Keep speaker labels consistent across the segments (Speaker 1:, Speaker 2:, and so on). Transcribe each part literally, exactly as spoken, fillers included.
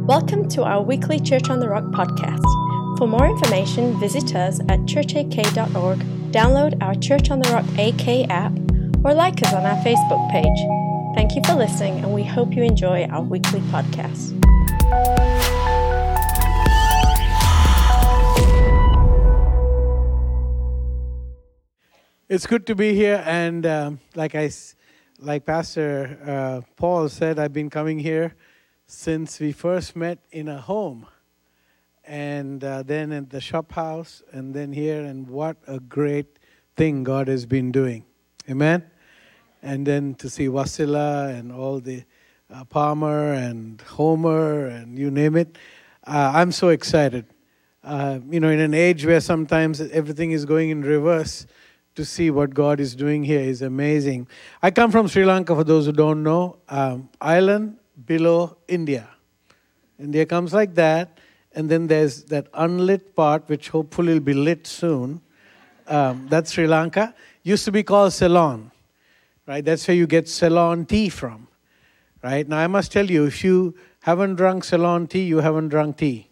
Speaker 1: Welcome to our weekly Church on the Rock podcast. For more information, visit us at church a k dot org, download our Church on the Rock A K app, or like us on our Facebook page. Thank you for listening, and we hope you enjoy our weekly podcast.
Speaker 2: It's good to be here, and um, like I, like Pastor uh, Paul said, I've been coming here since we first met in a home, and uh, then at the shop house, and then here, and what a great thing God has been doing. Amen? And then to see Wasila and all the uh, Palmer and Homer and you name it, uh, I'm so excited. Uh, you know, in an age where sometimes everything is going in reverse, to see what God is doing here is amazing. I come from Sri Lanka, for those who don't know, um, island below India. India comes like that, and then there's that unlit part, which hopefully will be lit soon. Um, that's Sri Lanka. Used to be called Ceylon, right? That's where you get Ceylon tea from, right? Now, I must tell you, if you haven't drunk Ceylon tea, you haven't drunk tea,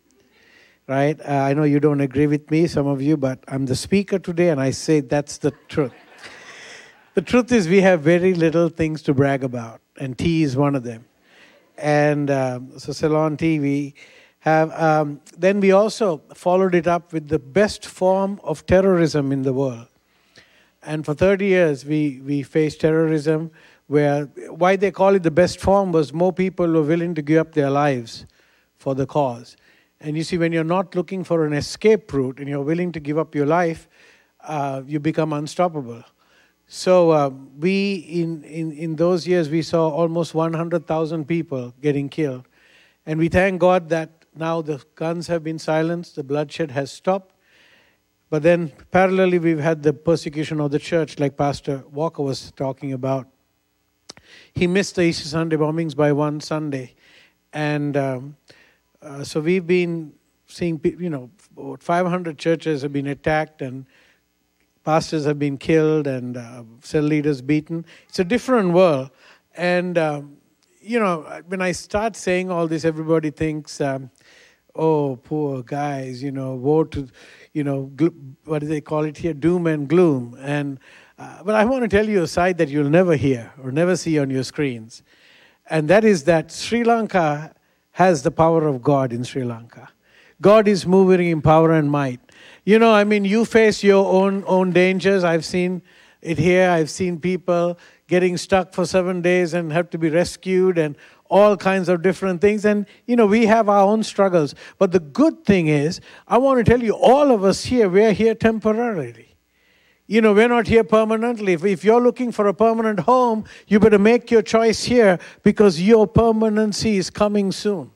Speaker 2: right? Uh, I know you don't agree with me, some of you, but I'm the speaker today, and I say that's the truth. The truth is we have very little things to brag about, and tea is one of them. And um, so Ceylon tea, we have. Um, then we also followed it up with the best form of terrorism in the world. And for thirty years, we, we faced terrorism where, why they call it the best form was more people were willing to give up their lives for the cause. And you see, when you're not looking for an escape route and you're willing to give up your life, uh, you become unstoppable. So uh, we, in, in, in those years, we saw almost one hundred thousand people getting killed. And we thank God that now the guns have been silenced, the bloodshed has stopped. But then parallelly, we've had the persecution of the church, like Pastor Walker was talking about. He missed the Easter Sunday bombings by one Sunday. And um, uh, so we've been seeing, you know, about five hundred churches have been attacked, and pastors have been killed, and uh, cell leaders beaten. It's a different world. And, um, you know, when I start saying all this, everybody thinks, um, oh, poor guys, you know, woe to, you know, gl- what do they call it here? Doom and gloom. And uh, but I want to tell you a side that you'll never hear or never see on your screens. And that is that Sri Lanka has the power of God in Sri Lanka. God is moving in power and might. You know, I mean, you face your own own dangers. I've seen it here. I've seen people getting stuck for seven days and have to be rescued and all kinds of different things. And, you know, we have our own struggles. But the good thing is, I want to tell you, all of us here, we're here temporarily. You know, we're not here permanently. If, if you're looking for a permanent home, you better make your choice here, because your permanency is coming soon.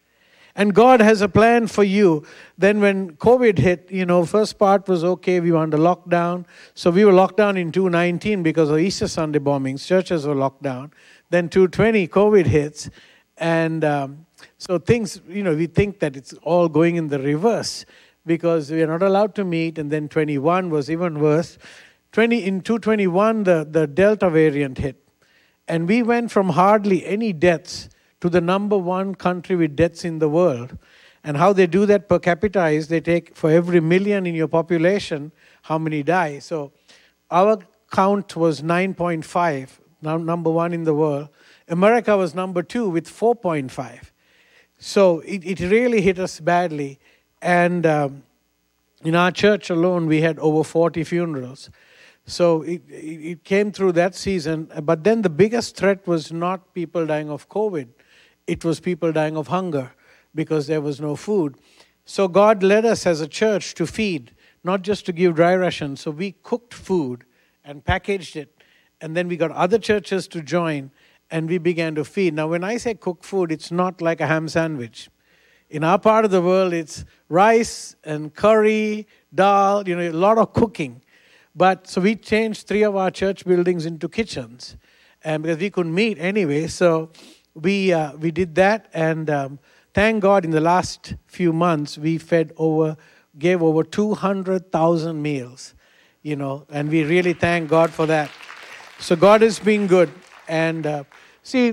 Speaker 2: And God has a plan for you. Then when COVID hit, you know, first part was okay, we were under lockdown. So we were locked down in two nineteen because of Easter Sunday bombings. Churches were locked down. Then two twenty, COVID hits. And um, so things, you know, we think that it's all going in the reverse because we are not allowed to meet. And then twenty-one was even worse. twenty In two twenty-one, the, the Delta variant hit. And we went from hardly any deaths to the number one country with deaths in the world. And how they do that per capita is they take for every million in your population, how many die. So our count was nine point five, now number one in the world. America was number two with four point five. So it, it really hit us badly. And um, in our church alone, we had over forty funerals. So it, it, it came through that season. But then the biggest threat was not people dying of COVID. It was people dying of hunger because there was no food. So God led us as a church to feed, not just to give dry rations. So we cooked food and packaged it. And then we got other churches to join, and we began to feed. Now, when I say cook food, it's not like a ham sandwich. In our part of the world, it's rice and curry, dal, you know, a lot of cooking. But so we changed three of our church buildings into kitchens, and because we couldn't meet anyway, so we uh, we did that. And um, thank God, in the last few months, we fed over, gave over two hundred thousand meals, you know, and we really thank God for that. So God has been good. And uh, see,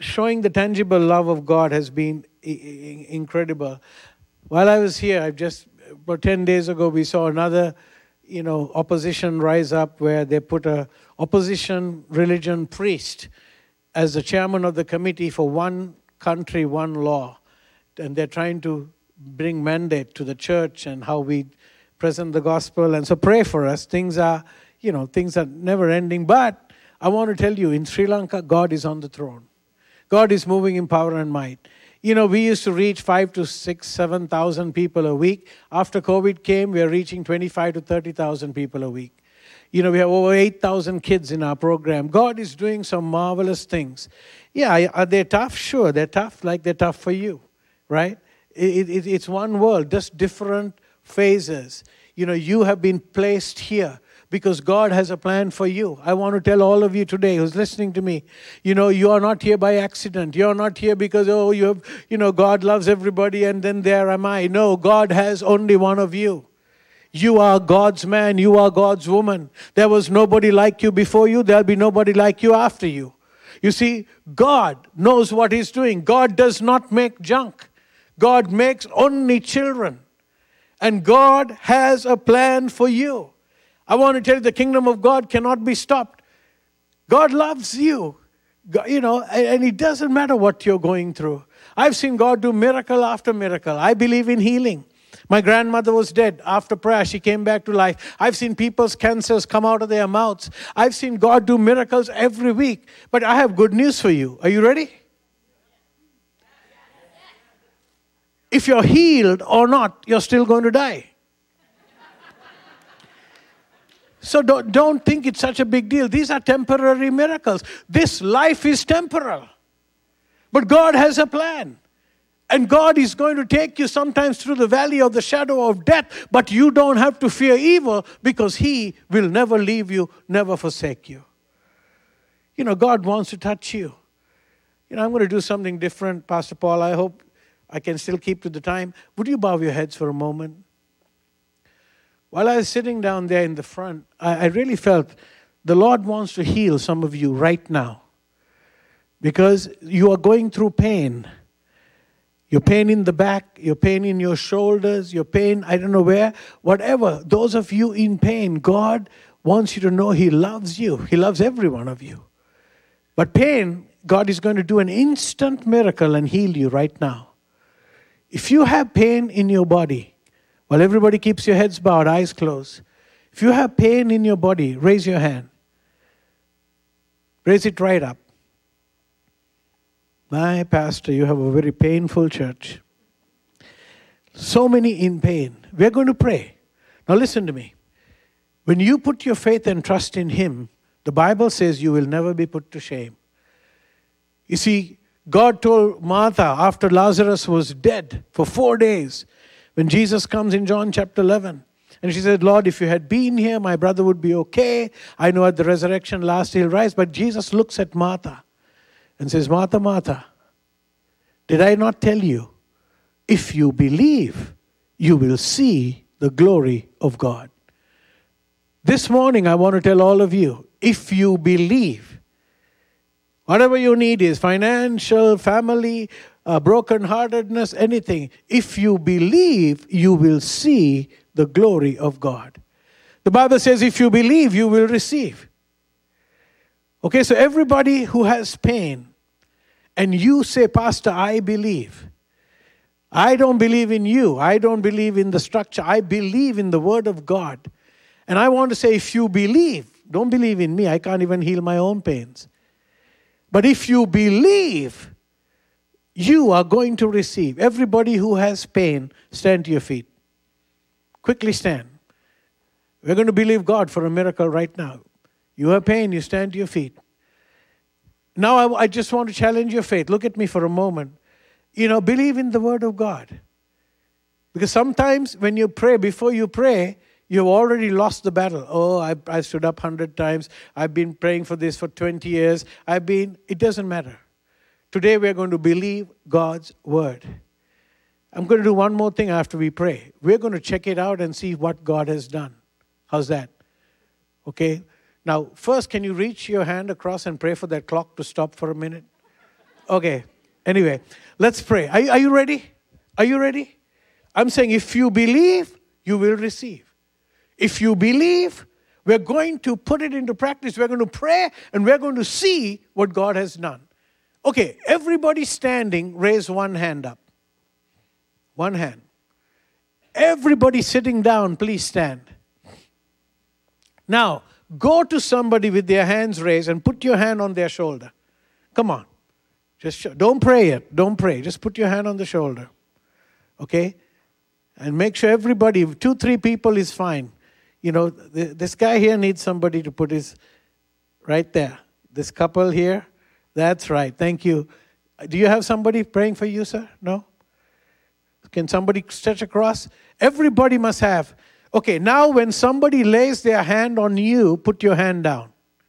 Speaker 2: showing the tangible love of God has been I- I- incredible. While I was here, I've just, about ten days ago, we saw another, you know, opposition rise up where they put a opposition religion priest as the chairman of the committee for one country, one law. And they're trying to bring mandate to the church and how we present the gospel. And so pray for us. Things are, you know, things are never ending. But I want to tell you, in Sri Lanka, God is on the throne. God is moving in power and might. You know, we used to reach five to six, seven thousand people a week. After COVID came, we are reaching twenty-five to thirty thousand people a week. You know, we have over eight thousand kids in our program. God is doing some marvelous things. Yeah, are they tough? Sure, they're tough like they're tough for you, right? It, it, it's one world, just different phases. You know, you have been placed here because God has a plan for you. I want to tell all of you today who's listening to me, you know, you are not here by accident. You're not here because, oh, you have, you know, God loves everybody and then there am I. No, God has only one of you. You are God's man. You are God's woman. There was nobody like you before you. There'll be nobody like you after you. You see, God knows what He's doing. God does not make junk. God makes only children. And God has a plan for you. I want to tell you, the kingdom of God cannot be stopped. God loves you. God, you know, and it doesn't matter what you're going through. I've seen God do miracle after miracle. I believe in healing. My grandmother was dead. After prayer, she came back to life. I've seen people's cancers come out of their mouths. I've seen God do miracles every week. But I have good news for you. Are you ready? If you're healed or not, you're still going to die. So don't, don't think it's such a big deal. These are temporary miracles. This life is temporal. But God has a plan. And God is going to take you sometimes through the valley of the shadow of death, but you don't have to fear evil because He will never leave you, never forsake you. You know, God wants to touch you. You know, I'm going to do something different, Pastor Paul. I hope I can still keep to the time. Would you bow your heads for a moment? While I was sitting down there in the front, I, I really felt the Lord wants to heal some of you right now. Because you are going through pain. Your pain in the back, your pain in your shoulders, your pain, I don't know where, whatever. Those of you in pain, God wants you to know He loves you. He loves every one of you. But pain, God is going to do an instant miracle and heal you right now. If you have pain in your body, while everybody keeps your heads bowed, eyes closed. If you have pain in your body, raise your hand. Raise it right up. My pastor, you have a very painful church. So many in pain. We're going to pray. Now listen to me. When you put your faith and trust in Him, the Bible says you will never be put to shame. You see, God told Martha after Lazarus was dead for four days, when Jesus comes in John chapter eleven, and she said, Lord, if you had been here, my brother would be okay. I know at the resurrection last he'll rise. But Jesus looks at Martha and says, Martha, Martha, did I not tell you, if you believe, you will see the glory of God? This morning, I want to tell all of you, if you believe, whatever your need is, financial, family, uh, brokenheartedness, anything, if you believe, you will see the glory of God. The Bible says, if you believe, you will receive. Okay, so everybody who has pain, and you say, Pastor, I believe. I don't believe in you. I don't believe in the structure. I believe in the Word of God. And I want to say, if you believe, don't believe in me. I can't even heal my own pains. But if you believe, you are going to receive. Everybody who has pain, stand to your feet. Quickly stand. We're going to believe God for a miracle right now. You have pain, you stand to your feet. Now I, I just want to challenge your faith. Look at me for a moment. You know, believe in the Word of God. Because sometimes when you pray, before you pray, you've already lost the battle. Oh, I, I stood up a hundred times. I've been praying for this for twenty years. I've been, it doesn't matter. Today we're going to believe God's Word. I'm going to do one more thing after we pray. We're going to check it out and see what God has done. How's that? Okay? Now, first, can you reach your hand across and pray for that clock to stop for a minute? Okay. Anyway, let's pray. Are, are you ready? Are you ready? I'm saying if you believe, you will receive. If you believe, we're going to put it into practice. We're going to pray and we're going to see what God has done. Okay, everybody standing, raise one hand up. One hand. Everybody sitting down, please stand. Now, go to somebody with their hands raised and put your hand on their shoulder. Come on. Just show, don't pray yet. Don't pray. Just put your hand on the shoulder. Okay? And make sure everybody, two, three people is fine. You know, th- this guy here needs somebody to put his, right there. This couple here, that's right. Thank you. Do you have somebody praying for you, sir? No? Can somebody stretch across? Everybody must have. Okay, now when somebody lays their hand on you, put your hand down.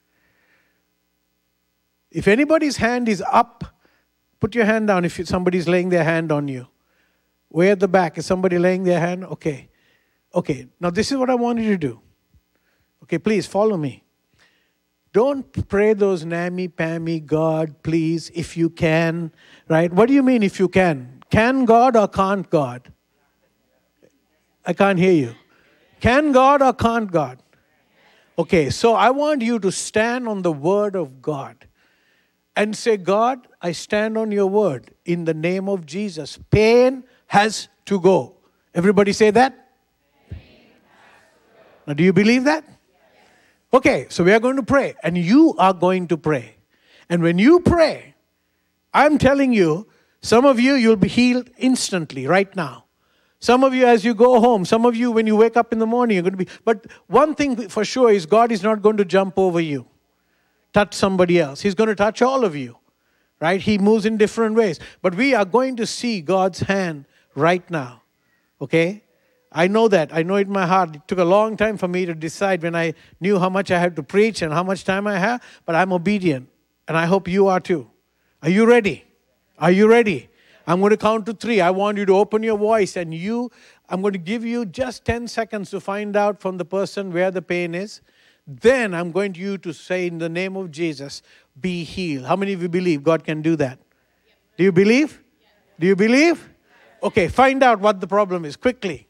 Speaker 2: If anybody's hand is up, put your hand down if somebody's laying their hand on you. Way at the back, is somebody laying their hand? Okay. Okay, now this is what I want you to do. Okay, please follow me. Don't pray those nammy-pammy, God, please, if you can. Right? What do you mean if you can? Can God or can't God? I can't hear you. Can God or can't God? Okay, so I want you to stand on the word of God and say, God, I stand on your word in the name of Jesus. Pain has to go. Everybody say that? Now, do you believe that? Okay, so we are going to pray, and you are going to pray. And when you pray, I'm telling you, some of you, you'll be healed instantly, right now. Some of you, as you go home, some of you, when you wake up in the morning, you're going to be... But one thing for sure is God is not going to jump over you, touch somebody else. He's going to touch all of you, right? He moves in different ways. But we are going to see God's hand right now, okay? I know that. I know it in my heart. It took a long time for me to decide when I knew how much I had to preach and how much time I have, but I'm obedient, and I hope you are too. Are you ready? Are you ready? I'm going to count to three. I want you to open your voice, and you, I'm going to give you just ten seconds to find out from the person where the pain is. Then I'm going to you to say in the name of Jesus, be healed. How many of you believe God can do that? Do you believe? Do you believe? Okay, find out what the problem is quickly.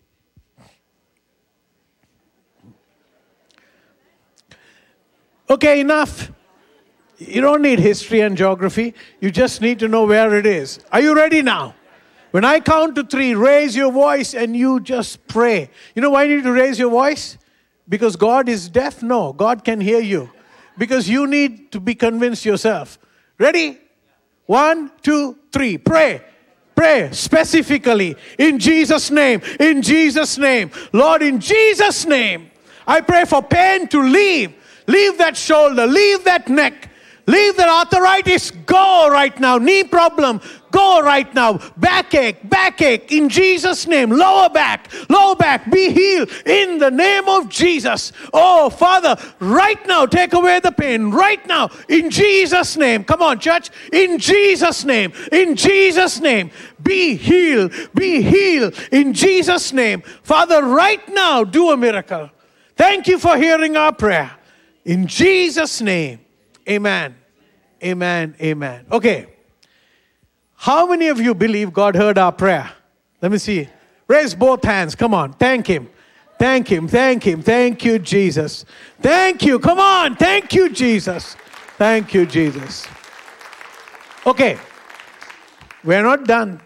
Speaker 2: Okay, enough. You don't need history and geography. You just need to know where it is. Are you ready now? When I count to three, raise your voice and you just pray. You know why you need to raise your voice? Because God is deaf? No, God can hear you. Because you need to be convinced yourself. Ready? One, two, three. Pray. Pray specifically in Jesus' name. In Jesus' name. Lord, in Jesus' name, I pray for pain to leave. Leave that shoulder. Leave that neck. Leave that arthritis. Go right now. Knee problem. Go right now. Backache. Backache. In Jesus' name. Lower back. Lower back. Be healed. In the name of Jesus. Oh, Father, right now, take away the pain. Right now. In Jesus' name. Come on, church. In Jesus' name. In Jesus' name. Be healed. Be healed. In Jesus' name. Father, right now, do a miracle. Thank you for hearing our prayer. In Jesus' name. Amen. Amen. Amen. Okay. How many of you believe God heard our prayer? Let me see. Raise both hands. Come on. Thank Him. Thank Him. Thank Him. Thank you, Jesus. Thank you. Come on. Thank you, Jesus. Thank you, Jesus. Okay. We're not done.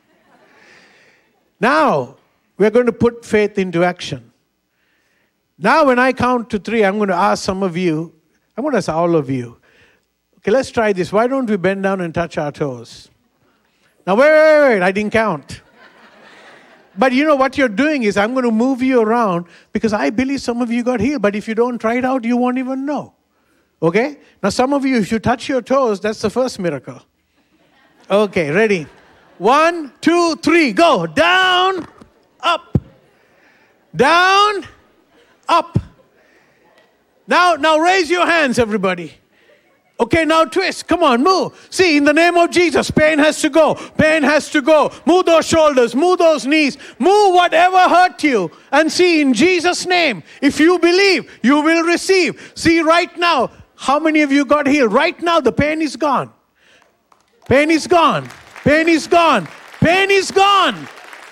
Speaker 2: Now, we're going to put faith into action. Now, when I count to three, I'm going to ask some of you, I'm going to ask all of you. Okay, let's try this. Why don't we bend down and touch our toes? Now, wait, wait, wait. I didn't count. But you know what you're doing is I'm going to move you around because I believe some of you got healed. But if you don't try it out, you won't even know. Okay? Now, some of you, if you touch your toes, that's the first miracle. Okay, ready? One, two, three, go. Down, up. Down, up. Now, now raise your hands, everybody. Okay, now twist. Come on, move. See, in the name of Jesus, pain has to go. Pain has to go. Move those shoulders. Move those knees. Move whatever hurt you. And see, in Jesus' name, if you believe, you will receive. See, right now, how many of you got healed? Right now, the pain is gone. Pain is gone. Pain is gone. Pain is gone.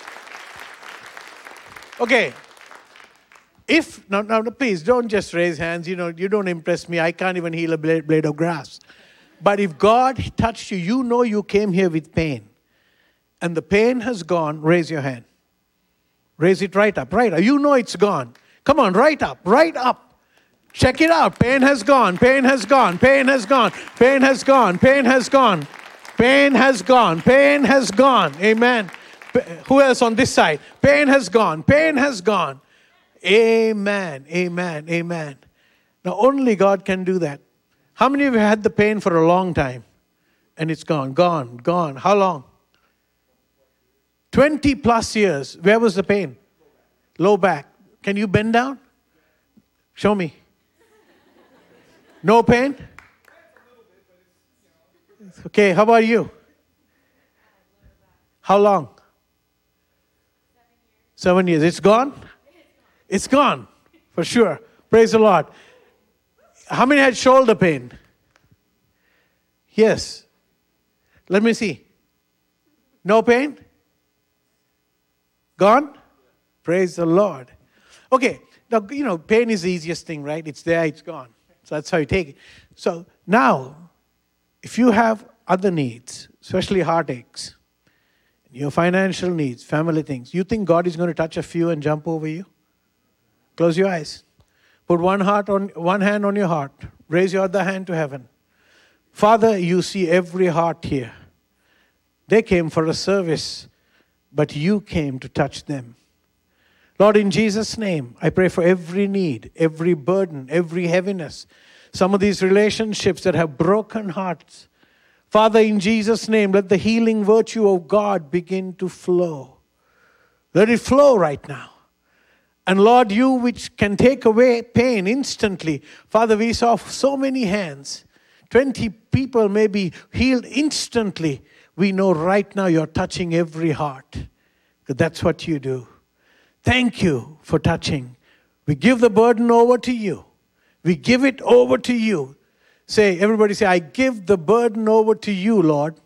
Speaker 2: Okay. If, now, now, please don't just raise hands. You know, you don't impress me. I can't even heal a blade, blade of grass. But if God touched you, you know you came here with pain. And the pain has gone, raise your hand. Raise it right up, right up. You know it's gone. Come on, right up, right up. Check it out. Pain has gone, pain has gone, pain has gone, pain has gone, pain has gone. Pain has gone, pain has gone. Amen. Who else on this side? Pain has gone, pain has gone. Amen, amen, amen. Now only God can do that. How many of you had the pain for a long time? And it's gone, gone, gone. How long? twenty plus years. Where was the pain? Low back. Can you bend down? Show me. No pain? Okay, how about you? How long? Seven years. It's gone? It's gone, for sure. Praise the Lord. How many had shoulder pain? Yes. Let me see. No pain? Gone? Praise the Lord. Okay, now, you know, pain is the easiest thing, right? It's there, it's gone. So that's how you take it. So now, if you have other needs, especially heartaches, your financial needs, family things, you think God is going to touch a few and jump over you? Close your eyes. Put one heart on one hand on your heart. Raise your other hand to heaven. Father, you see every heart here. They came for a service, but you came to touch them. Lord, in Jesus' name, I pray for every need, every burden, every heaviness. Some of these relationships that have broken hearts. Father, in Jesus' name, let the healing virtue of God begin to flow. Let it flow right now. And Lord, you which can take away pain instantly. Father, we saw so many hands. twenty people may be healed instantly. We know right now you're touching every heart. Because that's what you do. Thank you for touching. We give the burden over to you. We give it over to you. Say, everybody say, I give the burden over to you, Lord.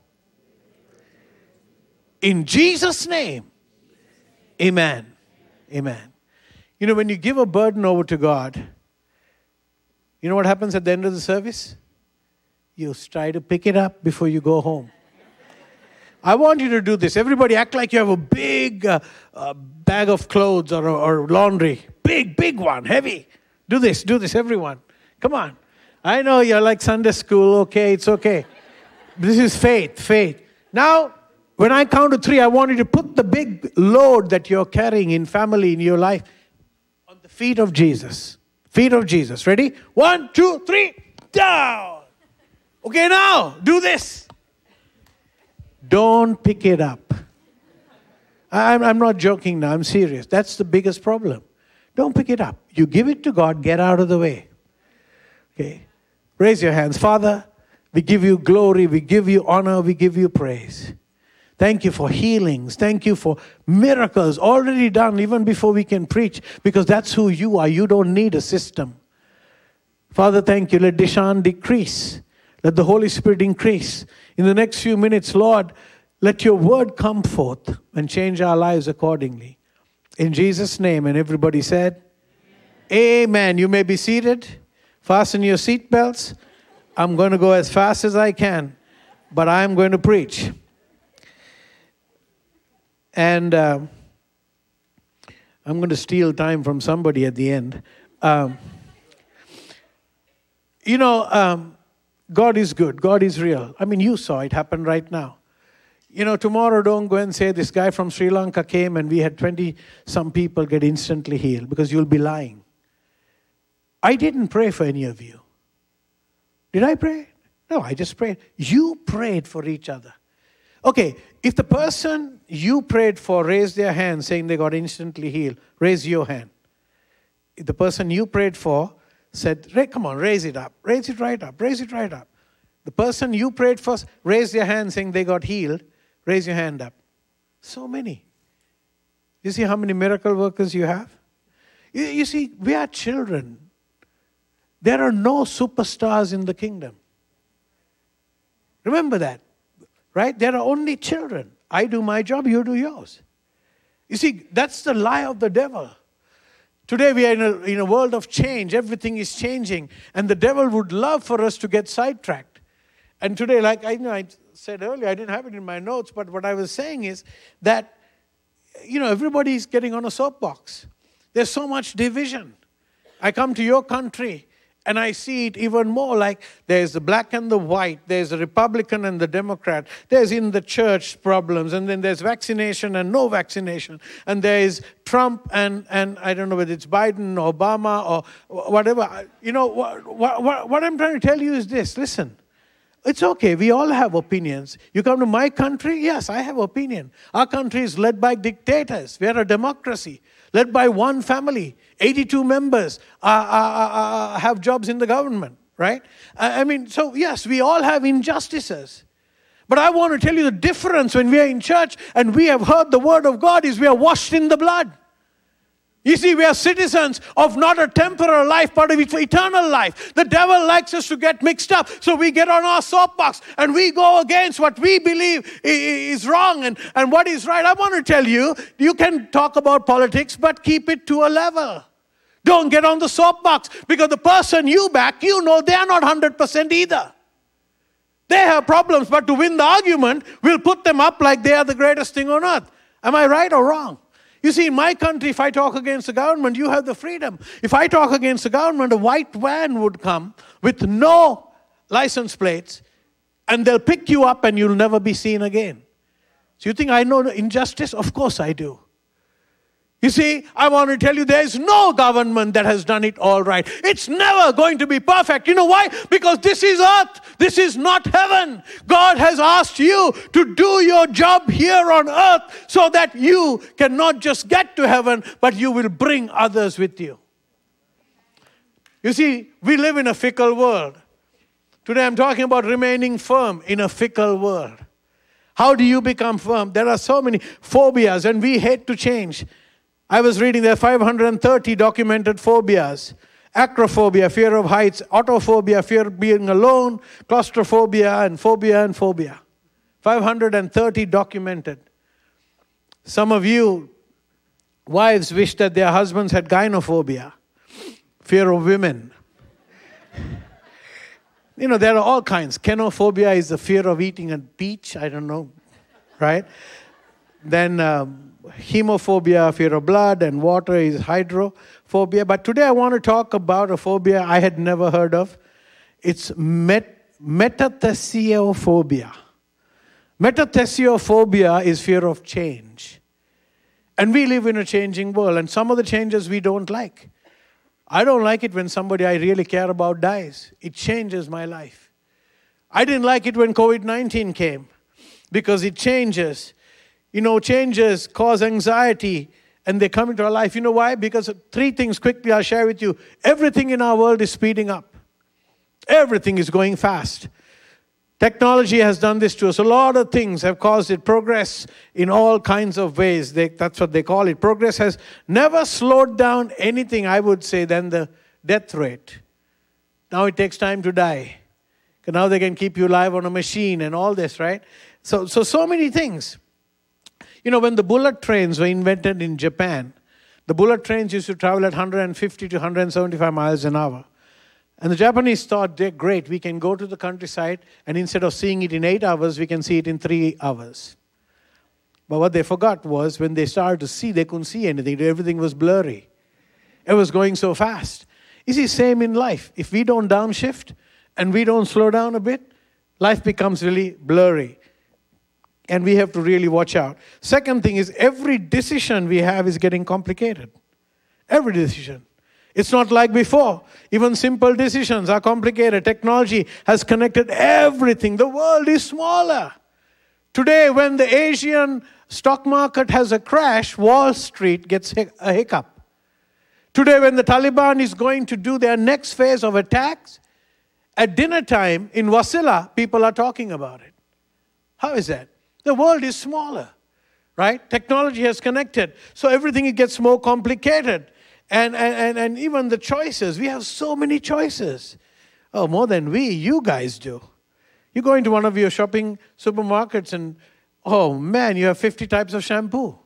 Speaker 2: In Jesus' name. Amen. Amen. You know, when you give a burden over to God, you know what happens at the end of the service? You try to pick it up before you go home. I want you to do this. Everybody act like you have a big uh, uh, bag of clothes or, or laundry. Big, big one, heavy. Do this, do this, everyone. Come on. I know you're like Sunday school. Okay, it's okay. This is faith, faith. Now, when I count to three, I want you to put the big load that you're carrying in family, in your life, on the feet of Jesus. Feet of Jesus. Ready? One, two, three, down. Okay, now, do this. Don't pick it up. I'm, I'm not joking now. I'm serious. That's the biggest problem. Don't pick it up. You give it to God. Get out of the way. Okay. Raise your hands. Father, we give you glory. We give you honor. We give you praise. Thank you for healings. Thank you for miracles already done even before we can preach. Because that's who you are. You don't need a system. Father, thank you. Let Deshaun decrease. Let the Holy Spirit increase. In the next few minutes, Lord, let your word come forth and change our lives accordingly. In Jesus' name. And everybody said, Amen. Amen. You may be seated. Fasten your seatbelts. I'm going to go as fast as I can, but I'm going to preach. And uh, I'm going to steal time from somebody at the end. Um, you know, um, God is good. God is real. I mean, you saw it happen right now. You know, tomorrow don't go and say this guy from Sri Lanka came and we had twenty some people get instantly healed, because you'll be lying. I didn't pray for any of you. Did I pray? No, I just prayed. You prayed for each other. Okay, if the person you prayed for raised their hand saying they got instantly healed, raise your hand. If the person you prayed for said, come on, raise it up. Raise it right up. Raise it right up. The person you prayed for raised their hand saying they got healed. Raise your hand up. So many. You see how many miracle workers you have? You, you see, we are children. There are no superstars in the kingdom. Remember that. right? There are only children. I do my job, you do yours. You see, that's the lie of the devil. Today we are in a, in a world of change. Everything is changing. And the devil would love for us to get sidetracked. And today, like I know I said earlier, I didn't have it in my notes, but what I was saying is that, you know, everybody is getting on a soapbox. There's so much division. I come to your country and I see it even more, like there's the black and the white, there's the Republican and the Democrat, there's in the church problems, and then there's vaccination and no vaccination, and there is Trump and, and I don't know whether it's Biden or Obama or whatever. You know, what, what, what I'm trying to tell you is this, listen, it's okay, we all have opinions. You come to my country, yes, I have opinion. Our country is led by dictators. We are a democracy, led by one family. eighty-two members uh, uh, uh, have jobs in the government, right? I mean, so yes, we all have injustices. But I want to tell you the difference when we are in church and we have heard the word of God is we are washed in the blood. You see, we are citizens of not a temporal life, but of eternal life. The devil likes us to get mixed up. So we get on our soapbox and we go against what we believe is wrong and, and what is right. I want to tell you, you can talk about politics, but keep it to a level. Don't get on the soapbox, because the person you back, you know they are not one hundred percent either. They have problems, but to win the argument, we'll put them up like they are the greatest thing on earth. Am I right or wrong? You see, in my country, if I talk against the government, you have the freedom. If I talk against the government, a white van would come with no license plates, and they'll pick you up and you'll never be seen again. So you think I know injustice? Of course I do. You see, I want to tell you there is no government that has done it all right. It's never going to be perfect. You know why? Because this is earth. This is not heaven. God has asked you to do your job here on earth so that you can not just get to heaven, but you will bring others with you. You see, we live in a fickle world. Today I'm talking about remaining firm in a fickle world. How do you become firm? There are so many phobias and we hate to change. I was reading there are five hundred thirty documented phobias. Acrophobia, fear of heights. Autophobia, fear of being alone. Claustrophobia and phobia and phobia. five hundred thirty documented. Some of you wives wish that their husbands had gynophobia. Fear of women. You know, there are all kinds. Kenophobia is the fear of eating a peach. I don't know, right? Then um, hemophobia, fear of blood, and water is hydrophobia. But today I want to talk about a phobia I had never heard of. It's met- metathesiophobia. Metathesiophobia is fear of change. And we live in a changing world, and some of the changes we don't like. I don't like it when somebody I really care about dies. It changes my life. I didn't like it when covid nineteen came, because it changes. You know, changes cause anxiety and they come into our life. You know why? Because three things quickly I'll share with you. Everything in our world is speeding up. Everything is going fast. Technology has done this to us. A lot of things have caused it. Progress in all kinds of ways. They, that's what they call it. Progress has never slowed down anything, I would say, than the death rate. Now it takes time to die. Now they can keep you alive on a machine and all this, right? So, so, so many things. You know, when the bullet trains were invented in Japan, the bullet trains used to travel at one hundred fifty to one hundred seventy-five miles an hour. And the Japanese thought, they're great, we can go to the countryside and instead of seeing it in eight hours, we can see it in three hours. But what they forgot was when they started to see, they couldn't see anything. Everything was blurry. It was going so fast. You see, same in life. If we don't downshift and we don't slow down a bit, life becomes really blurry. And we have to really watch out. Second thing is every decision we have is getting complicated. Every decision. It's not like before. Even simple decisions are complicated. Technology has connected everything. The world is smaller. Today, when the Asian stock market has a crash, Wall Street gets a hiccup. Today, when the Taliban is going to do their next phase of attacks, at dinner time in Wasilla, people are talking about it. How is that? The world is smaller, right? Technology has connected. So everything it gets more complicated. And, and, and even the choices. We have so many choices. Oh, more than we, you guys do. You go into one of your shopping supermarkets and, oh man, you have fifty types of shampoo.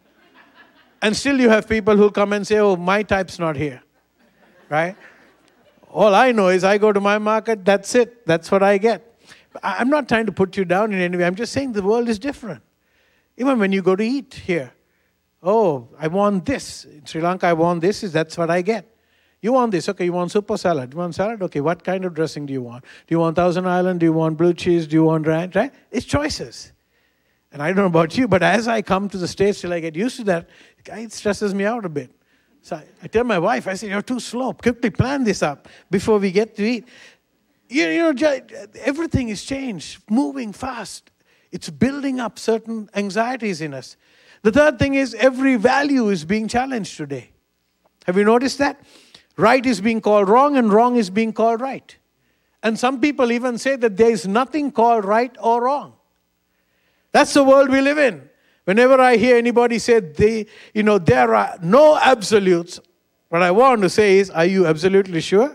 Speaker 2: And still you have people who come and say, oh, my type's not here, right? All I know is I go to my market, that's it. That's what I get. I'm not trying to put you down in any way. I'm just saying the world is different. Even when you go to eat here, oh, I want this. In Sri Lanka, I want this. That's what I get. You want this. Okay, you want super salad. You want salad? Okay, what kind of dressing do you want? Do you want Thousand Island? Do you want blue cheese? Do you want ranch? Right? It's choices. And I don't know about you, but as I come to the States till I get used to that, it stresses me out a bit. So I, I tell my wife, I say, you're too slow. Quickly plan this up before we get to eat. You, you know, everything is changed, moving fast. It's building up certain anxieties in us. The third thing is every value is being challenged today. Have you noticed that? Right is being called wrong and wrong is being called right. And some people even say that there is nothing called right or wrong. That's the world we live in. Whenever I hear anybody say, they, you know, there are no absolutes, what I want to say is, are you absolutely sure?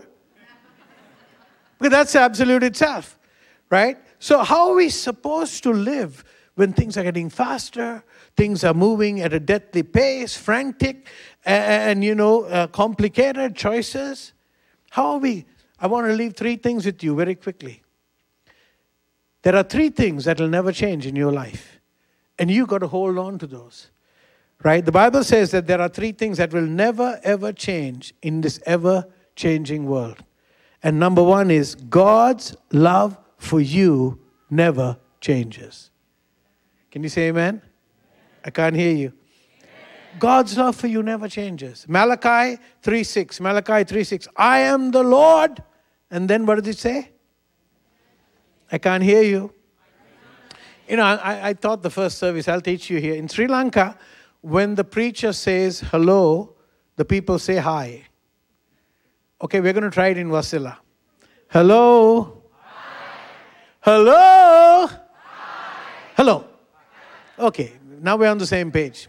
Speaker 2: Because that's the absolute itself, right? So how are we supposed to live when things are getting faster, things are moving at a deathly pace, frantic, and, and you know, uh, complicated choices? How are we? I want to leave three things with you very quickly. There are three things that will never change in your life. And you got to hold on to those. Right? The Bible says that there are three things that will never, ever change in this ever-changing world. And number one is God's love for you never changes. Can you say amen? I can't hear you. God's love for you never changes. Malachi three six. Malachi three six. I am the Lord. And then what does it say? I can't hear you. You know, I, I thought the first service, I'll teach you here. In Sri Lanka, when the preacher says hello, the people say hi. Okay, we're going to try it in Wasilla. Hello. Hi. Hello. Hi. Hello. Okay, now we're on the same page.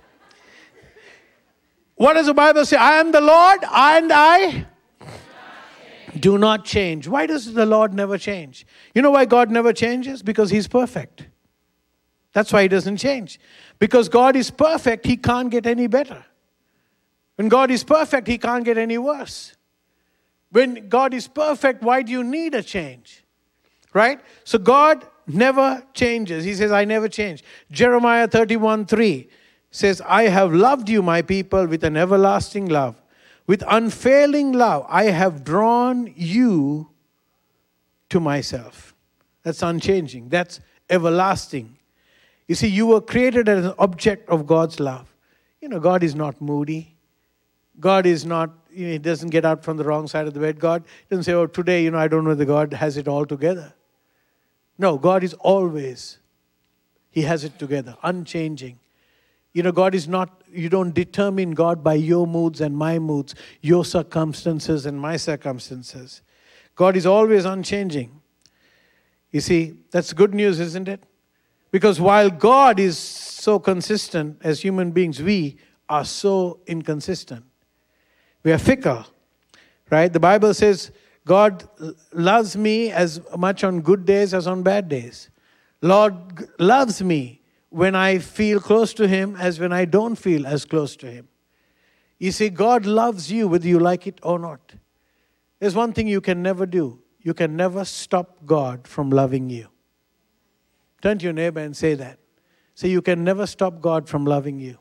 Speaker 2: What does the Bible say? I am the Lord and I do not change. Why does the Lord never change? You know why God never changes? Because He's perfect. That's why He doesn't change. Because God is perfect, He can't get any better. When God is perfect, He can't get any worse. When God is perfect, why do you need a change? Right? So God never changes. He says, I never change. Jeremiah thirty-one three says, I have loved you, my people, with an everlasting love. With unfailing love, I have drawn you to myself. That's unchanging. That's everlasting. You see, you were created as an object of God's love. You know, God is not moody. God is not, you know, He doesn't get out from the wrong side of the bed. God doesn't say, oh, today, you know, I don't know whether God has it all together. No, God is always, He has it together, unchanging. You know, God is not, you don't determine God by your moods and my moods, your circumstances and my circumstances. God is always unchanging. You see, that's good news, isn't it? Because while God is so consistent, as human beings, we are so inconsistent. We are fickle, right? The Bible says, God loves me as much on good days as on bad days. Lord loves me when I feel close to Him as when I don't feel as close to Him. You see, God loves you whether you like it or not. There's one thing you can never do. You can never stop God from loving you. Turn to your neighbor and say that. Say, you can never stop God from loving you.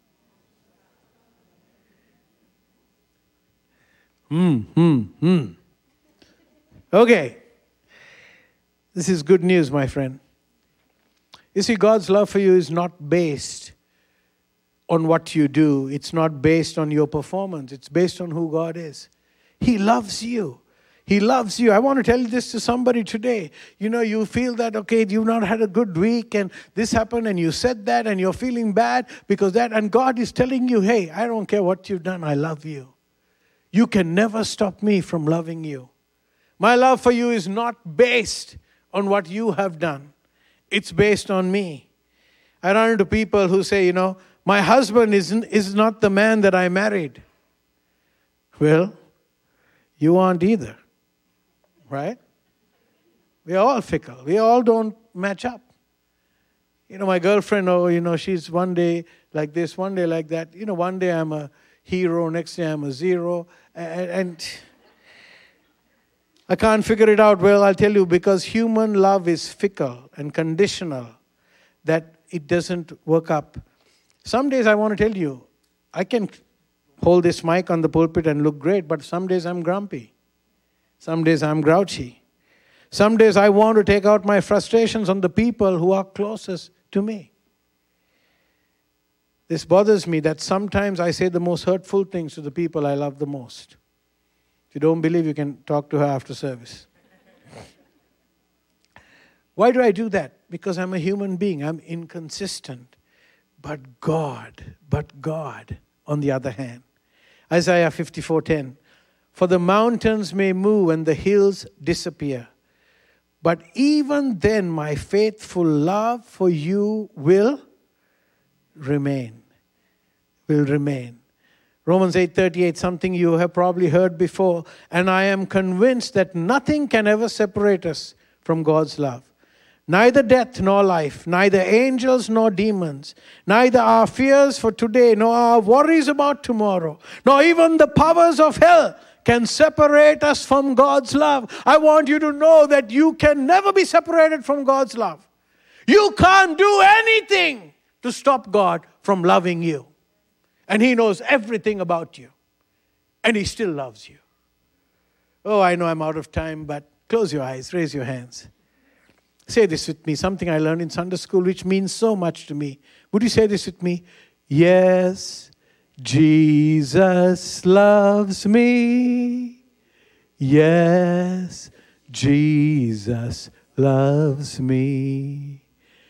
Speaker 2: Hmm, hmm, hmm. Okay. This is good news, my friend. You see, God's love for you is not based on what you do. It's not based on your performance. It's based on who God is. He loves you. He loves you. I want to tell you this to somebody today. You know, you feel that, okay, you've not had a good week and this happened and you said that and you're feeling bad because that. And God is telling you, hey, I don't care what you've done. I love you. You can never stop me from loving you. My love for you is not based on what you have done. It's based on me. I run into people who say, you know, my husband isn't, is not the man that I married. Well, you aren't either. Right? We are all fickle. We all don't match up. You know, my girlfriend, oh, you know, she's one day like this, one day like that. You know, one day I'm a hero, next day I'm a zero. And, and I can't figure it out. Well, I'll tell you, because human love is fickle and conditional, that it doesn't work up. Some days I want to tell you, I can hold this mic on the pulpit and look great, but some days I'm grumpy. Some days I'm grouchy. Some days I want to take out my frustrations on the people who are closest to me. This bothers me that sometimes I say the most hurtful things to the people I love the most. If you don't believe, you can talk to her after service. Why do I do that? Because I'm a human being. I'm inconsistent. But God, but God, on the other hand. Isaiah fifty-four ten. For the mountains may move and the hills disappear, but even then my faithful love for you will remain. Will remain. Romans eight thirty-eight, something you have probably heard before. And I am convinced that nothing can ever separate us from God's love. Neither death nor life, neither angels nor demons, neither our fears for today, nor our worries about tomorrow, nor even the powers of hell can separate us from God's love. I want you to know that you can never be separated from God's love. You can't do anything to stop God from loving you. And He knows everything about you. And He still loves you. Oh, I know I'm out of time, but close your eyes, raise your hands. Say this with me, something I learned in Sunday school which means so much to me. Would you say this with me? Yes, Jesus loves me. Yes, Jesus loves me.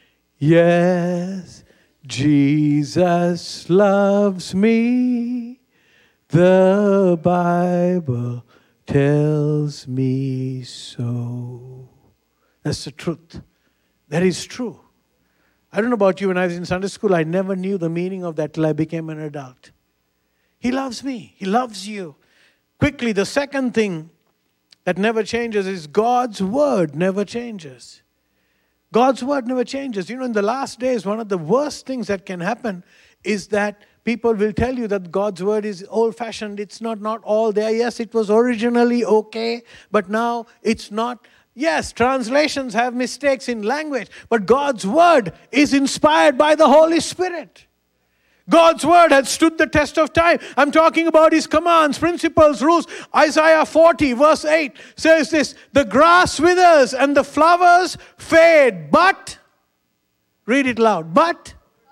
Speaker 2: Yes, Jesus loves me. The Bible tells me so. That's the truth. That is true. I don't know about you, when I was in Sunday school, I never knew the meaning of that till I became an adult. He loves me. He loves you. Quickly, the second thing that never changes is God's word never changes. God's word never changes. You know, in the last days, one of the worst things that can happen is that people will tell you that God's word is old-fashioned. It's not, not all there. Yes, it was originally okay, but now it's not. Yes, translations have mistakes in language, but God's word is inspired by the Holy Spirit. God's word has stood the test of time. I'm talking about His commands, principles, rules. Isaiah forty verse eight says this, the grass withers and the flowers fade, but, read it loud, but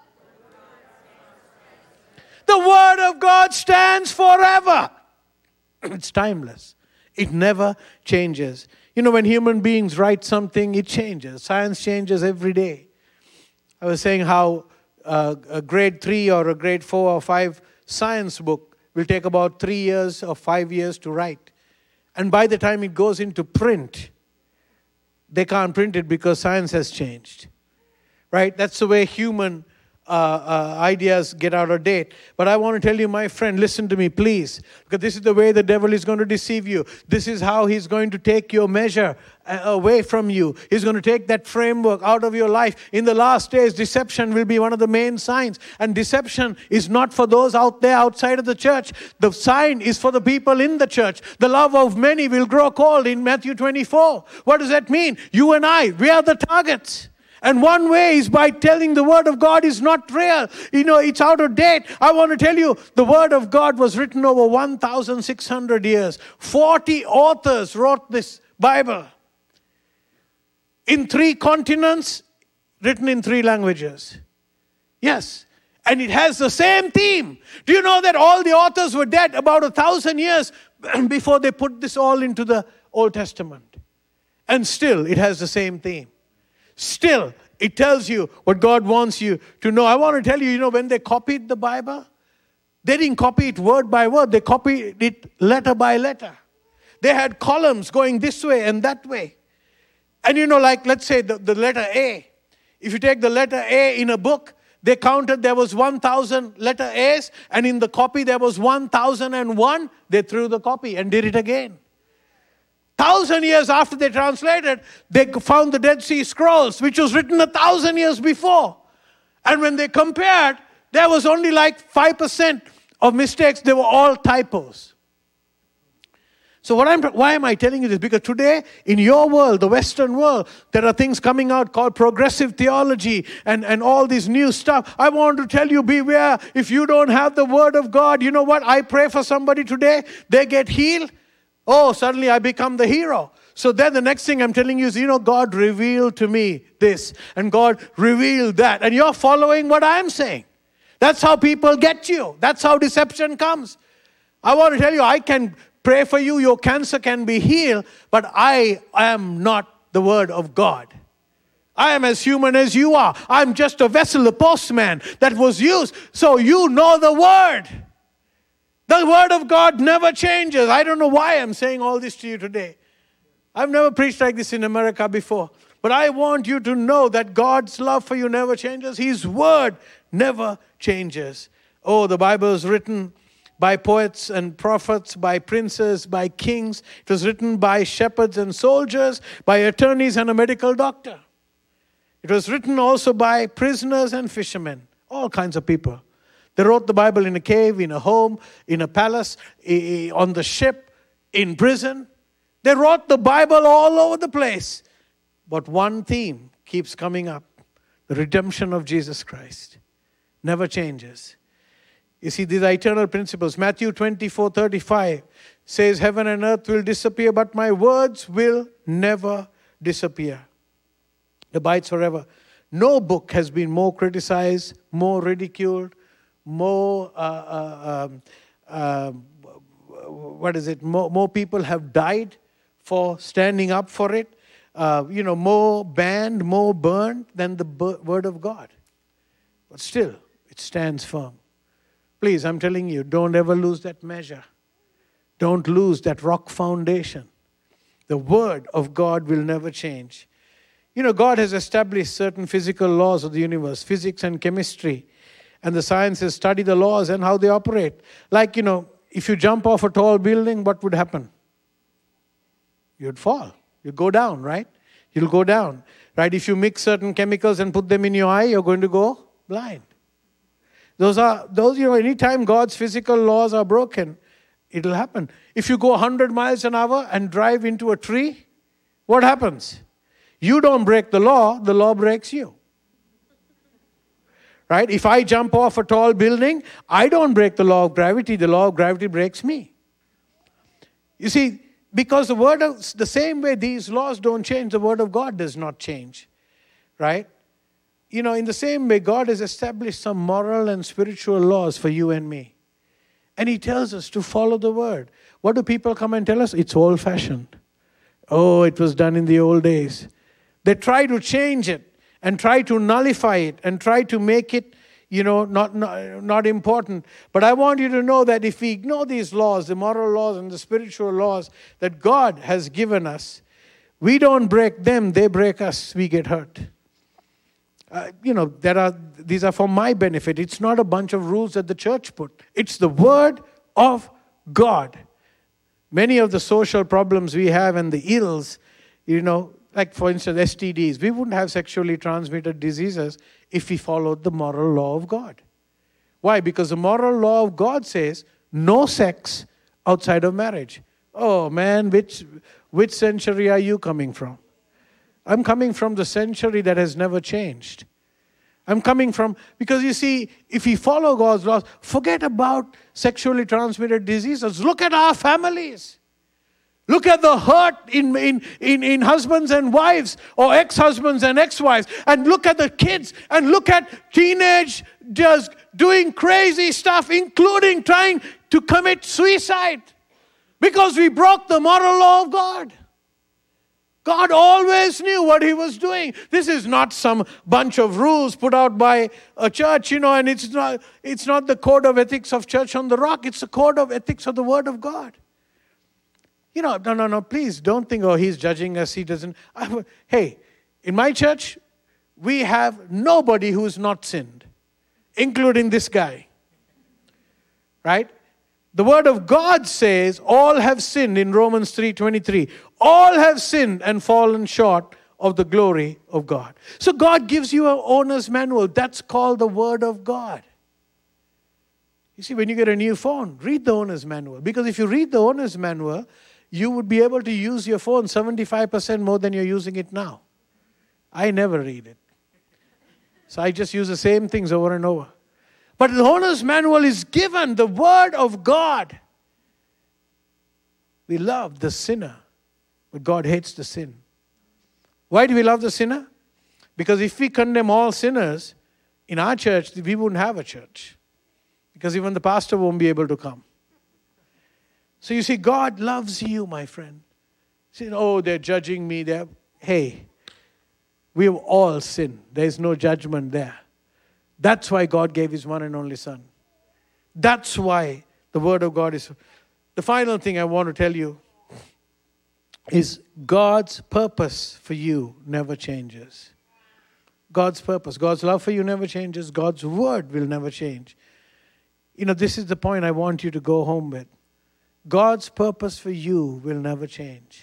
Speaker 2: the word of God stands forever. It's timeless. It never changes. You know, when human beings write something, it changes. Science changes every day. I was saying how uh, a grade three or a grade four or five science book will take about three years or five years to write. And by the time it goes into print, they can't print it because science has changed. Right? That's the way human Uh, uh, ideas get out of date. But I want to tell you, my friend, listen to me, please. Because this is the way the devil is going to deceive you. This is how he's going to take your measure uh, away from you. He's going to take that framework out of your life. In the last days, deception will be one of the main signs. And deception is not for those out there outside of the church. The sign is for the people in the church. The love of many will grow cold in Matthew twenty-four. What does that mean? You and I, we are the targets. And one way is by telling the Word of God is not real. You know, it's out of date. I want to tell you, the Word of God was written over one thousand six hundred years. forty authors wrote this Bible. In three continents, written in three languages. Yes. And it has the same theme. Do you know that all the authors were dead about a thousand years before they put this all into the Old Testament? And still, it has the same theme. Still, it tells you what God wants you to know. I want to tell you, you know, when they copied the Bible, they didn't copy it word by word. They copied it letter by letter. They had columns going this way and that way. And you know, like, let's say the, the letter A. If you take the letter A in a book, they counted there was one thousand letter A's, and in the copy there was one thousand one. They threw the copy and did it again. Thousand years after they translated, they found the Dead Sea Scrolls, which was written a thousand years before. And when they compared, there was only like five percent of mistakes. They were all typos. So what I'm, why am I telling you this? Because today, in your world, the Western world, there are things coming out called progressive theology and, and all this new stuff. I want to tell you, beware. If you don't have the Word of God, you know what? I pray for somebody today, they get healed. Oh, suddenly I become the hero. So then the next thing I'm telling you is, you know, God revealed to me this, and God revealed that. And you're following what I'm saying. That's how people get you. That's how deception comes. I want to tell you, I can pray for you, your cancer can be healed, but I am not the Word of God. I am as human as you are. I'm just a vessel, a postman that was used. So you know the Word. The Word of God never changes. I don't know why I'm saying all this to you today. I've never preached like this in America before. But I want you to know that God's love for you never changes. His Word never changes. Oh, the Bible is written by poets and prophets, by princes, by kings. It was written by shepherds and soldiers, by attorneys and a medical doctor. It was written also by prisoners and fishermen, all kinds of people. They wrote the Bible in a cave, in a home, in a palace, on the ship, in prison. They wrote the Bible all over the place. But one theme keeps coming up: the redemption of Jesus Christ. Never changes. You see, these are eternal principles. Matthew twenty-four thirty-five says, heaven and earth will disappear, but my words will never disappear. It abides forever. No book has been more criticized, more ridiculed, more, uh, uh, um, uh, what is it, more, more people have died for standing up for it. Uh, you know, more banned, more burned than the Word of God. But still, it stands firm. Please, I'm telling you, don't ever lose that measure. Don't lose that rock foundation. The Word of God will never change. You know, God has established certain physical laws of the universe, physics and chemistry, and the sciences study the laws and how they operate. Like, you know, if you jump off a tall building, what would happen? You'd fall. You'd go down, right? You'll go down, right? If you mix certain chemicals and put them in your eye, you're going to go blind. Those are, those, you know, anytime God's physical laws are broken, it'll happen. If you go one hundred miles an hour and drive into a tree, what happens? You don't break the law, the law breaks you. Right? If I jump off a tall building, I don't break the law of gravity, the law of gravity breaks me. You see, because the word of, the same way these laws don't change, the Word of God does not change. Right? You know, in the same way, God has established some moral and spiritual laws for you and me. And He tells us to follow the Word. What do people come and tell us? It's old-fashioned. Oh, it was done in the old days. They try to change it and try to nullify it and try to make it, you know, not, not, not important. But I want you to know that if we ignore these laws, the moral laws and the spiritual laws that God has given us, we don't break them, they break us, we get hurt. Uh, you know, there are these are for my benefit. It's not a bunch of rules that the church put. It's the Word of God. Many of the social problems we have and the ills, you know, like for instance S T Ds, we wouldn't have sexually transmitted diseases if we followed the moral law of God. Why? Because the moral law of God says no sex outside of marriage. Oh man, which which century are you coming from? I'm coming from the century that has never changed. I'm coming from, because you see, if we follow God's laws, forget about sexually transmitted diseases. Look at our families. Look at the hurt in, in, in, in husbands and wives, or ex-husbands and ex-wives. And look at the kids, and look at teenagers doing crazy stuff, including trying to commit suicide. Because we broke the moral law of God. God always knew what He was doing. This is not some bunch of rules put out by a church, you know, and it's not, it's not the code of ethics of Church on the Rock. It's the code of ethics of the Word of God. You know, no, no, no, please don't think, oh, he's judging us, he doesn't. I, hey, in my church, we have nobody who's not sinned, including this guy. Right? The Word of God says all have sinned in Romans three twenty-three. All have sinned and fallen short of the glory of God. So God gives you an owner's manual. That's called the Word of God. You see, when you get a new phone, read the owner's manual. Because if you read the owner's manual, you would be able to use your phone seventy-five percent more than you're using it now. I never read it. So I just use the same things over and over. But the owner's manual is given, the Word of God. We love the sinner, but God hates the sin. Why do we love the sinner? Because if we condemn all sinners in our church, we wouldn't have a church. Because even the pastor won't be able to come. So you see, God loves you, my friend. See, oh, they're judging me. They're, hey, we have all sinned. There is no judgment there. That's why God gave His one and only Son. That's why the Word of God is. The final thing I want to tell you is God's purpose for you never changes. God's purpose. God's love for you never changes. God's Word will never change. You know, this is the point I want you to go home with. God's purpose for you will never change.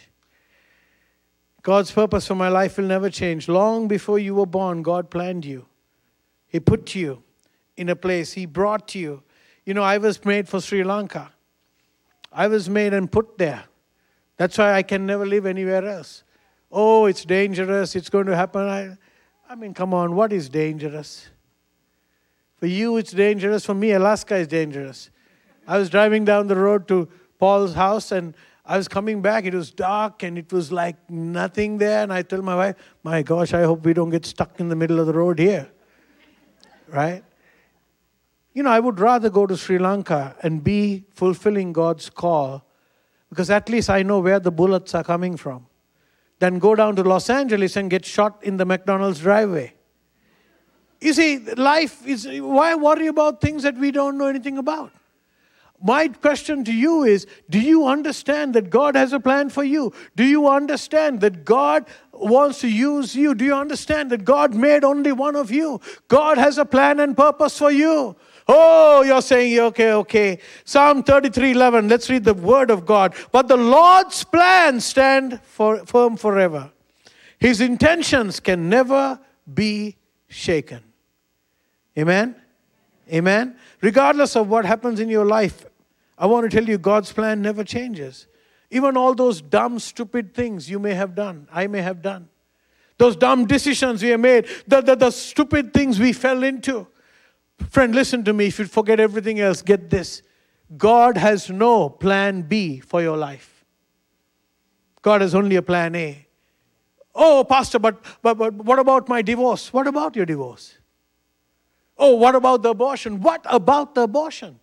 Speaker 2: God's purpose for my life will never change. Long before you were born, God planned you. He put you in a place. He brought you. You know, I was made for Sri Lanka. I was made and put there. That's why I can never live anywhere else. Oh, it's dangerous. It's going to happen. I, I mean, come on. What is dangerous? For you, it's dangerous. For me, Alaska is dangerous. I was driving down the road to Paul's house and I was coming back. It was dark and it was like nothing there. And I told my wife, my gosh, I hope we don't get stuck in the middle of the road here. Right? You know, I would rather go to Sri Lanka and be fulfilling God's call because at least I know where the bullets are coming from than go down to Los Angeles and get shot in the McDonald's driveway. You see, life is, why worry about things that we don't know anything about? My question to you is, do you understand that God has a plan for you? Do you understand that God wants to use you? Do you understand that God made only one of you? God has a plan and purpose for you. Oh, you're saying, okay, okay. Psalm thirty-three eleven, let's read the Word of God. But the Lord's plans stand for, firm forever. His intentions can never be shaken. Amen? Amen? Regardless of what happens in your life, I want to tell you, God's plan never changes. Even all those dumb, stupid things you may have done, I may have done. Those dumb decisions we have made, the, the, the stupid things we fell into. Friend, listen to me. If you forget everything else, get this. God has no plan B for your life. God has only a plan A. Oh, Pastor, but, but, but what about my divorce? What about your divorce? Oh, what about the abortion? What about the abortion?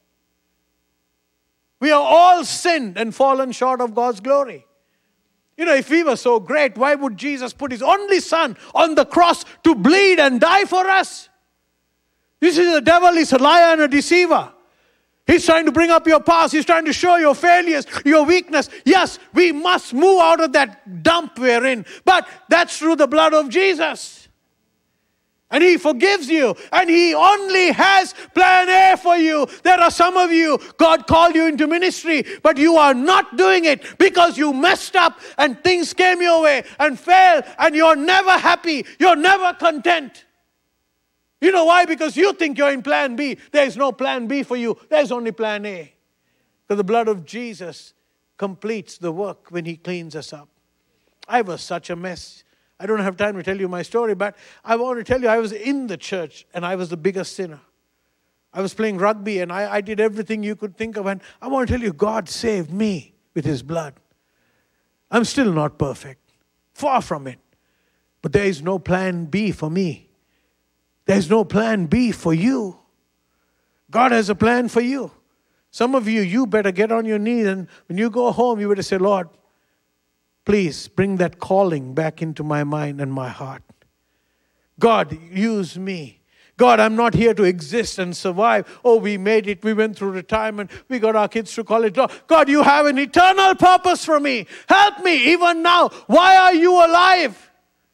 Speaker 2: We are all sinned and fallen short of God's glory. You know, if we were so great, why would Jesus put His only Son on the cross to bleed and die for us? This is the devil. He's a liar and a deceiver. He's trying to bring up your past. He's trying to show your failures, your weakness. Yes, we must move out of that dump we're in. But that's through the blood of Jesus. And He forgives you. And He only has plan A for you. There are some of you, God called you into ministry, but you are not doing it because you messed up and things came your way and failed and you're never happy. You're never content. You know why? Because you think you're in plan B. There is no plan B for you. There's only plan A. Because the blood of Jesus completes the work when He cleans us up. I was such a mess. I don't have time to tell you my story, but I want to tell you I was in the church and I was the biggest sinner. I was playing rugby and I, I did everything you could think of. And I want to tell you, God saved me with His blood. I'm still not perfect. Far from it. But there is no plan B for me. There's no plan B for you. God has a plan for you. Some of you, you better get on your knees and when you go home, you better say, Lord, please bring that calling back into my mind and my heart. God, use me. God, I'm not here to exist and survive. Oh, we made it. We went through retirement. We got our kids to college. God, you have an eternal purpose for me. Help me even now. Why are you alive?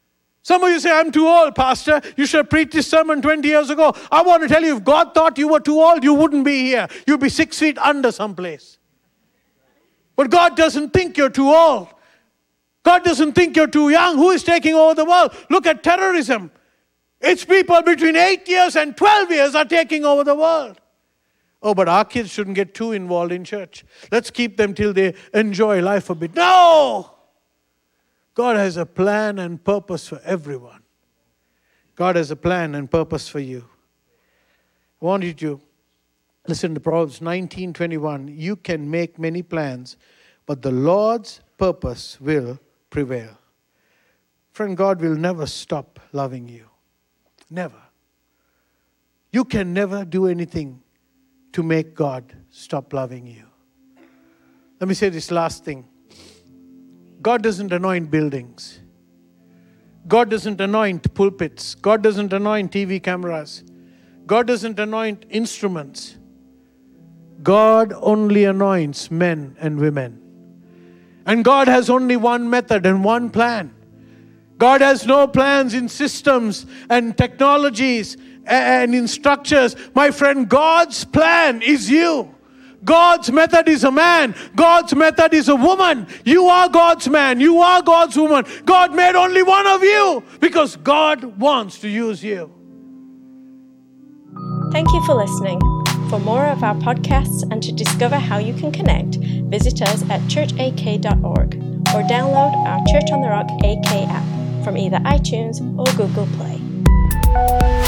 Speaker 2: Some of you say, I'm too old, Pastor. You should have preached this sermon twenty years ago. I want to tell you, if God thought you were too old, you wouldn't be here. You'd be six feet under someplace. But God doesn't think you're too old. God doesn't think you're too young. Who is taking over the world? Look at terrorism. It's people between eight years and twelve years are taking over the world. Oh, but our kids shouldn't get too involved in church. Let's keep them till they enjoy life a bit. No! God has a plan and purpose for everyone. God has a plan and purpose for you. I want you to listen to Proverbs nineteen twenty-one. You can make many plans, but the Lord's purpose will prevail. Friend, God will never stop loving you. Never. You can never do anything to make God stop loving you. Let me say this last thing. God doesn't anoint buildings. God doesn't anoint pulpits. God doesn't anoint T V cameras. God doesn't anoint instruments. God only anoints men and women. And God has only one method and one plan. God has no plans in systems and technologies and in structures. My friend, God's plan is you. God's method is a man. God's method is a woman. You are God's man. You are God's woman. God made only one of you because God wants to use you.
Speaker 1: Thank you for listening. For more of our podcasts and to discover how you can connect, visit us at church a k dot org or download our Church on the Rock A K app from either iTunes or Google Play.